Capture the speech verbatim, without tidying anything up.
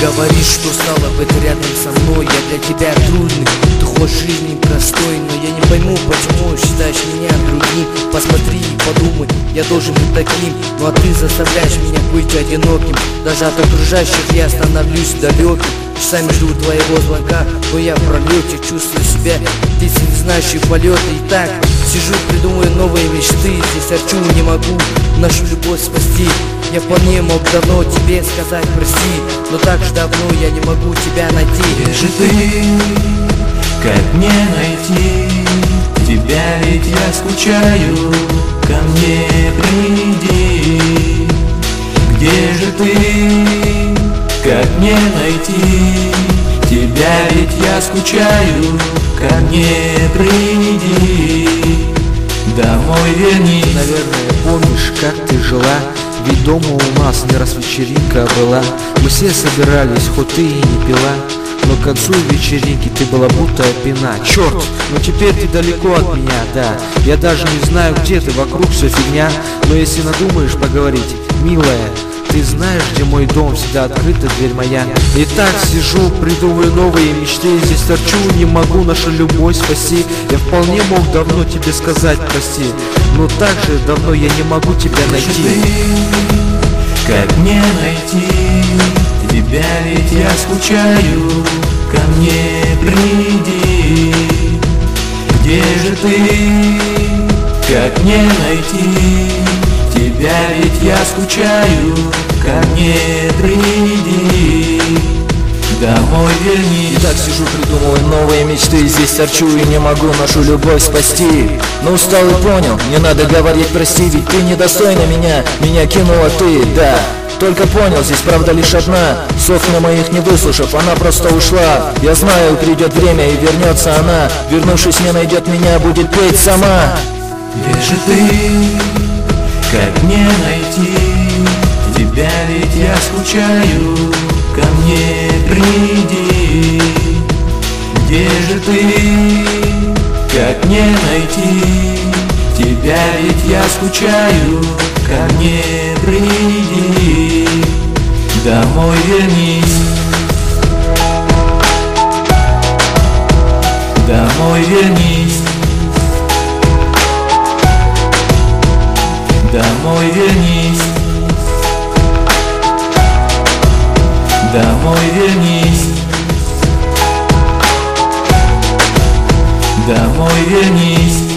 говоришь, что стало быть рядом со мной. Я для тебя трудный, ты хочешь жизни простой. Но я не пойму, почему считаешь меня другим. Посмотри и подумай, я должен быть таким. Ну а ты заставляешь меня быть одиноким. Даже от окружающих я становлюсь далеким. Часами жду твоего звонка, но я в пролете. Чувствую себя птицей, не знающей полета. И так сижу, придумываю новые мечты. Здесь арчу, не могу нашу любовь спасти. Я вполне мог давно тебе сказать прости, но так же давно я не могу тебя найти. Где же ты? Как мне найти тебя, ведь я скучаю. Ко мне приди. Где же ты? Как мне найти тебя, ведь я скучаю. Ко мне приди. Домой вернись. Наверное, помнишь, как ты жила. Ведь дома у нас не раз вечеринка была. Мы все собирались, хоть ты и не пила. Но к концу вечеринки ты была будто пьяна. Черт, но теперь ты далеко от меня, да. Я даже не знаю, где ты, вокруг все фигня. Но если надумаешь поговорить, милая, ты знаешь, где мой дом, всегда открыта дверь моя. И так сижу, придумываю новые мечты. Здесь торчу, не могу нашу любовь спасти. Я вполне мог давно тебе сказать прости, но так же давно я не могу тебя найти. Как мне найти тебя, ведь я скучаю. Ко мне приди. Где же ты? Как мне найти тебя, ведь я скучаю. Ко мне приди. Домой вернись. И так сижу, придумываю новые мечты. Здесь торчу и не могу нашу любовь спасти. Но устал и понял, не надо говорить прости. Ведь ты недостойна меня, меня кинула ты, да. Только понял, здесь правда лишь одна. Слов на моих не выслушав, она просто ушла. Я знаю, придет время и вернется она. Вернувшись, не найдет меня, будет петь сама. Где же ты? Как мне найти тебя, ведь я скучаю. Ко мне приди. Где же ты? Как мне найти тебя, ведь я скучаю. Ко мне приди. Домой вернись. Домой вернись. Домой вернись. Домой вернись. Домой вернись.